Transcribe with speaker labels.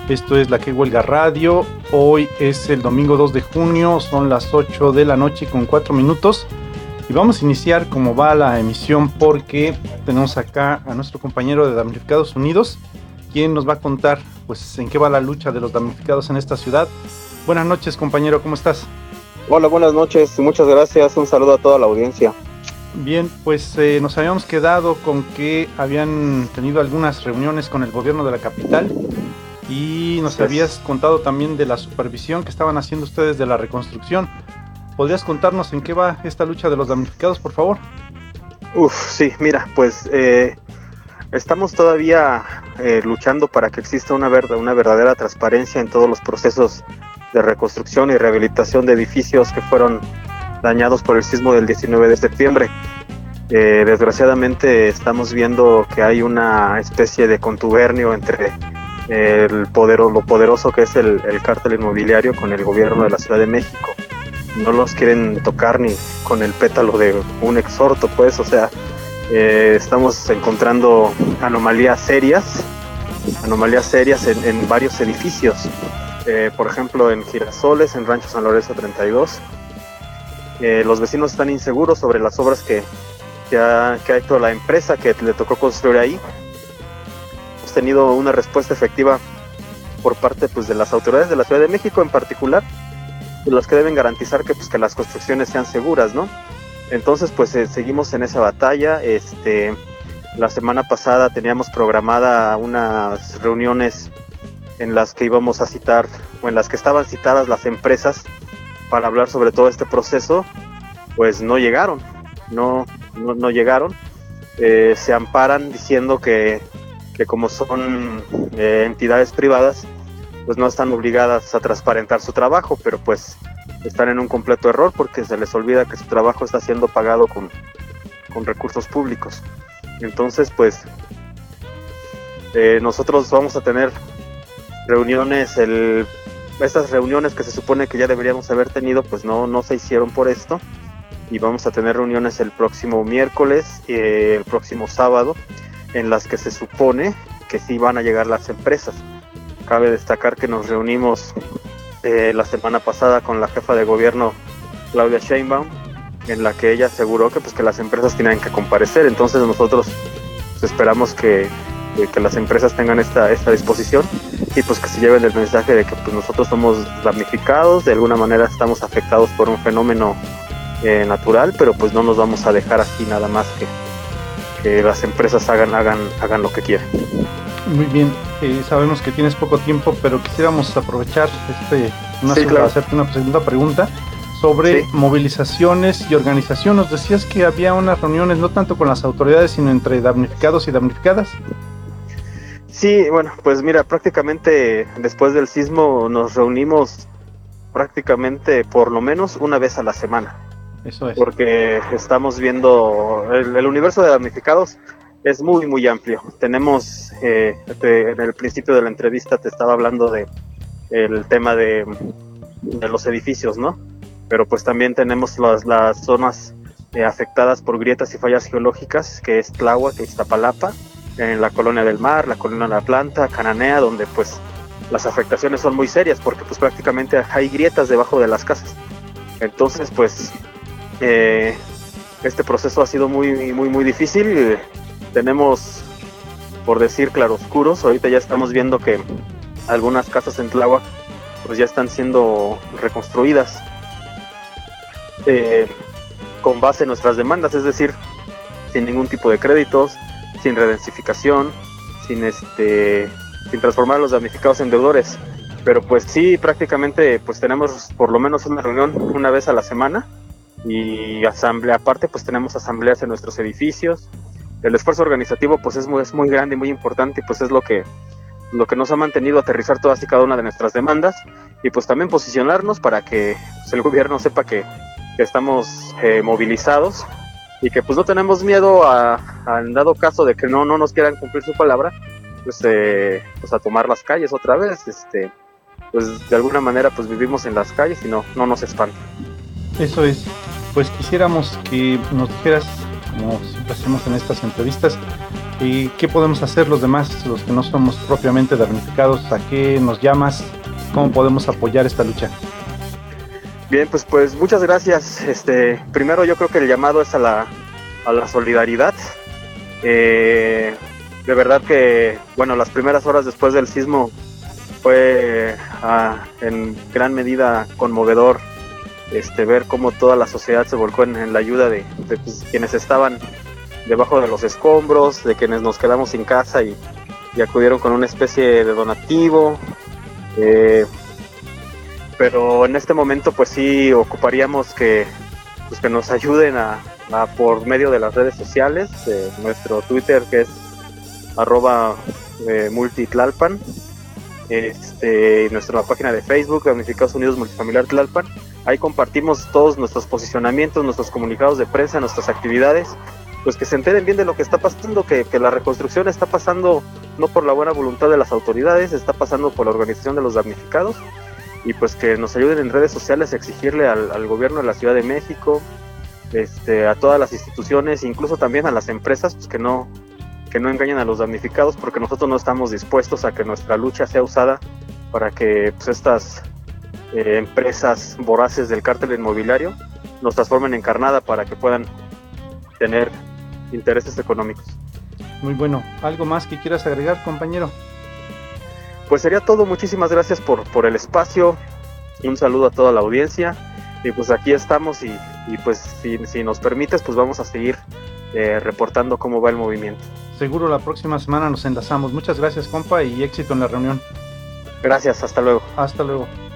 Speaker 1: Esto es La Que Huelga Radio. Hoy es el domingo 2 de junio, son las 8 de la noche con 4 minutos. Y vamos a iniciar como va la emisión porque tenemos acá a nuestro compañero de Damnificados Unidos, quien nos va a contar pues en qué va la lucha de los damnificados en esta ciudad. Buenas noches, compañero, ¿cómo estás?
Speaker 2: Hola, buenas noches, muchas gracias, un saludo a toda la audiencia.
Speaker 1: Bien, pues nos habíamos quedado con que habían tenido algunas reuniones con el gobierno de la capital y nos habías contado también de la supervisión que estaban haciendo ustedes de la reconstrucción. ¿Podrías contarnos en qué va esta lucha de los damnificados, por favor?
Speaker 2: Sí, mira, pues estamos todavía luchando para que exista una verdadera transparencia en todos los procesos de reconstrucción y rehabilitación de edificios que fueron dañados por el sismo del 19 de septiembre. Desgraciadamente estamos viendo que hay una especie de contubernio entre lo poderoso que es el cártel inmobiliario con el gobierno de la Ciudad de México. No los quieren tocar ni con el pétalo de un exhorto, pues, o sea, estamos encontrando anomalías serias en varios edificios. Por ejemplo, en Girasoles, en Rancho San Lorenzo 32, los vecinos están inseguros sobre las obras que ha hecho la empresa que le tocó construir ahí. Hemos tenido una respuesta efectiva por parte pues, de las autoridades de la Ciudad de México en particular, de los que deben garantizar que las construcciones sean seguras, ¿no? Entonces, pues seguimos en esa batalla. La semana pasada teníamos programada unas reuniones en las que íbamos a citar, o en las que estaban citadas las empresas para hablar sobre todo este proceso. Pues no llegaron, no llegaron. Se amparan diciendo que como son entidades privadas, pues no están obligadas a transparentar su trabajo, pero pues están en un completo error porque se les olvida que su trabajo está siendo pagado con recursos públicos. Entonces, pues nosotros vamos a tener reuniones, estas reuniones que se supone que ya deberíamos haber tenido, pues no se hicieron por esto, y vamos a tener reuniones el próximo miércoles, el próximo sábado, en las que se supone que sí van a llegar las empresas. Cabe destacar que nos reunimos la semana pasada con la jefa de gobierno, Claudia Sheinbaum, en la que ella aseguró que las empresas tenían que comparecer. Entonces nosotros pues, esperamos que las empresas tengan esta disposición y pues que se lleven el mensaje de que pues, nosotros somos damnificados, de alguna manera estamos afectados por un fenómeno natural, pero pues no nos vamos a dejar así nada más que las empresas hagan lo que quieran.
Speaker 1: Muy bien, sabemos que tienes poco tiempo, pero quisiéramos aprovechar
Speaker 2: claro.
Speaker 1: hacerte una segunda pregunta sobre movilizaciones y organización. Nos decías que había unas reuniones no tanto con las autoridades, sino entre damnificados y damnificadas.
Speaker 2: Sí, bueno, pues mira, prácticamente después del sismo nos reunimos prácticamente por lo menos una vez a la semana.
Speaker 1: Eso es.
Speaker 2: Porque estamos viendo, el universo de damnificados es muy, muy amplio. Tenemos, en el principio de la entrevista te estaba hablando de el tema de los edificios, ¿no? Pero pues también tenemos las zonas afectadas por grietas y fallas geológicas, que es Tláhuac e Iztapalapa, en la Colonia del Mar, la Colonia de la Planta, Cananea, donde pues las afectaciones son muy serias, porque pues prácticamente hay grietas debajo de las casas. Entonces pues este proceso ha sido muy, muy, muy difícil. Tenemos, por decir, claroscuros. Ahorita ya estamos viendo que algunas casas en Tláhuac pues ya están siendo reconstruidas con base en nuestras demandas, es decir, sin ningún tipo de créditos, sin redensificación, sin transformar a los damnificados en deudores. Pero pues sí, prácticamente pues tenemos por lo menos una reunión una vez a la semana, y aparte pues tenemos asambleas en nuestros edificios. El esfuerzo organizativo pues es muy grande y muy importante, y pues es lo que nos ha mantenido aterrizar todas y cada una de nuestras demandas, y pues también posicionarnos para que pues, el gobierno sepa que estamos movilizados, y que pues no tenemos miedo en dado caso de que no nos quieran cumplir su palabra, pues a tomar las calles otra vez. Pues de alguna manera pues vivimos en las calles y no nos espanta.
Speaker 1: Eso es. Pues quisiéramos que nos dijeras, como siempre hacemos en estas entrevistas, ¿Y qué podemos hacer los demás, los que no somos propiamente damnificados? ¿A qué nos llamas? ¿Cómo podemos apoyar esta lucha?
Speaker 2: Bien, pues muchas gracias. Primero yo creo que el llamado es a la solidaridad. De verdad que, bueno, las primeras horas después del sismo fue en gran medida conmovedor ver cómo toda la sociedad se volcó en la ayuda de pues, quienes estaban debajo de los escombros, de quienes nos quedamos sin casa y acudieron con una especie de donativo. Pero en este momento pues sí ocuparíamos que nos ayuden a por medio de las redes sociales, nuestro Twitter que es @multitlalpan, nuestra página de Facebook, Damnificados Unidos Multifamiliar Tlalpan. Ahí compartimos todos nuestros posicionamientos, nuestros comunicados de prensa, nuestras actividades, pues que se enteren bien de lo que está pasando, que la reconstrucción está pasando no por la buena voluntad de las autoridades, está pasando por la organización de los damnificados, y pues que nos ayuden en redes sociales a exigirle al gobierno de la Ciudad de México, a todas las instituciones, incluso también a las empresas, pues que no engañen a los damnificados, porque nosotros no estamos dispuestos a que nuestra lucha sea usada para que pues, estas empresas voraces del cártel inmobiliario nos transformen en carnada para que puedan tener intereses económicos.
Speaker 1: Muy bueno. ¿Algo más que quieras agregar, compañero?
Speaker 2: Pues sería todo. Muchísimas gracias por el espacio. Un saludo a toda la audiencia. Y pues aquí estamos y pues si nos permites, pues vamos a seguir reportando cómo va el movimiento.
Speaker 1: Seguro la próxima semana nos enlazamos. Muchas gracias, compa, y éxito en la reunión.
Speaker 2: Gracias, hasta luego.
Speaker 1: Hasta luego.